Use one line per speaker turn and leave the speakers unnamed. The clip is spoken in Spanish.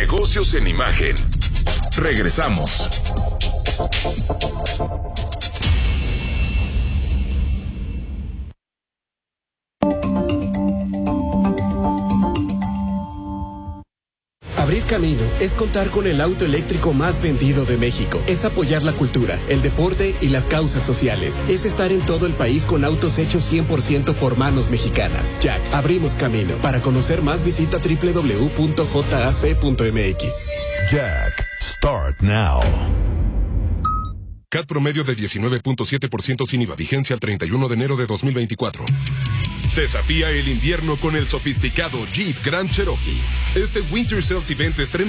Negocios en imagen. Regresamos.
Abrir camino es contar con el auto eléctrico más vendido de México. Es apoyar la cultura, el deporte y las causas sociales. Es estar en todo el país con autos hechos 100% por manos mexicanas. Jack, abrimos camino. Para conocer más, visita www.jac.mx.
Jack, start now.
CAT promedio de 19.7% sin IVA, vigencia al 31 de enero de 2024. Desafía el invierno con el sofisticado Jeep Grand Cherokee. Este Winter Sales Event estrena